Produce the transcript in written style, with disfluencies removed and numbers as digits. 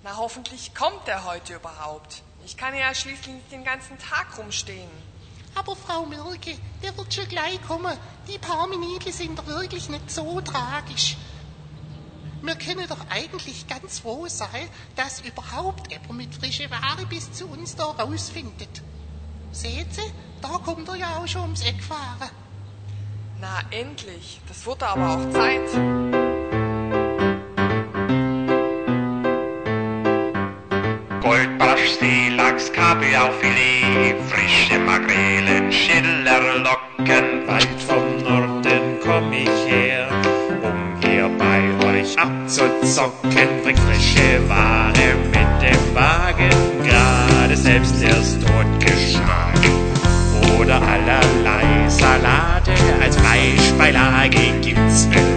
Na, hoffentlich kommt er heute überhaupt. Ich kann ja schließlich nicht den ganzen Tag rumstehen. Aber Frau Mirke, der wird schon gleich kommen. Die paar Minuten sind doch wirklich nicht so tragisch. Wir können doch eigentlich ganz froh sein, dass überhaupt jemand mit frischen Ware bis zu uns da rausfindet. Seht Sie, da kommt er ja auch schon ums Eck fahren. Na, endlich. Das wurde aber auch Zeit. Goldbarsch, Seelachs, Kabeljaufilet, frische Makrelen, Schillerlocken. Weit vom Norden komm ich her, um hier bei euch abzuzocken. Bringt frische Ware mit dem Wagen, gerade selbst erst totgeschlagen. Oder allerlei Salate, als Fleischbeilage gibt's mit